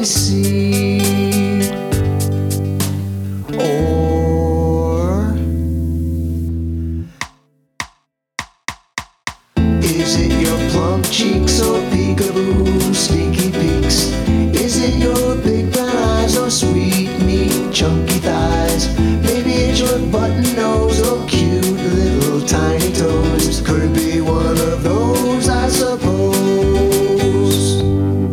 always see. Or is it your plump cheeks or peekaboo sneaky peeks? Is it your big brown eyes or sweet meat chunky thighs? Maybe it's your button nose or cute little tiny toes. Could it be one of those, I suppose?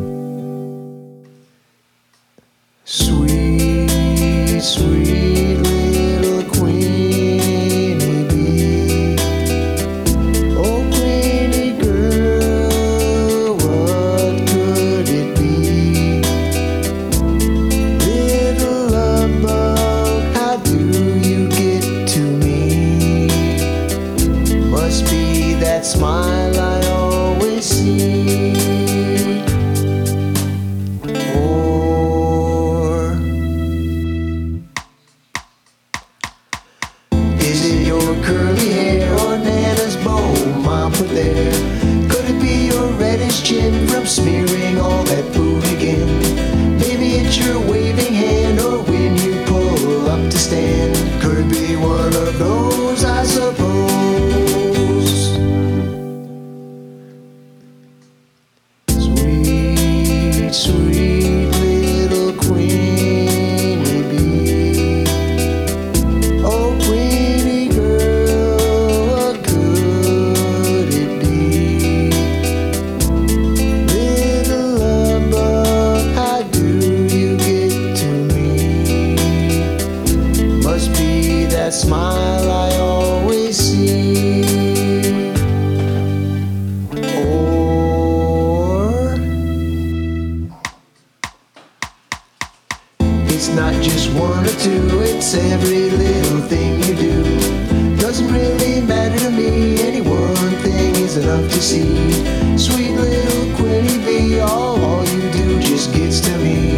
Sweet, sweet little queenie bee. Oh, queenie girl, what could it be? Little love bug, how do you get to me? Must be that smile I always see. Or is it your curly hair or Nana's bow Mom put there? Could it be your reddish chin from smearing all that food again? Maybe it's your waving hand or when you pull up to stand. Could it be one of those, I suppose? Sweet, sweet little queenie bee. Oh, queenie girl, what could it be? Little love bug, how do you get to me? Must be that smile I always see. Or it's not just one or two, it's every little thing you do. Doesn't really matter to me, any one thing is enough to see. Sweet little Queenie bee, all you do just gets to me.